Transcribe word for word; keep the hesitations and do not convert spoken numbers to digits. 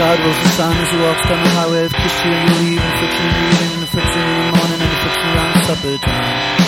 crowd rolls the sun as he walks down the highway of Christian leaving, friction leaving, the friction in the morning and the friction around supper time.